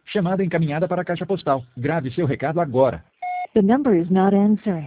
Chamada encaminhada para a caixa postal. Grave seu recado agora. The number is not answering.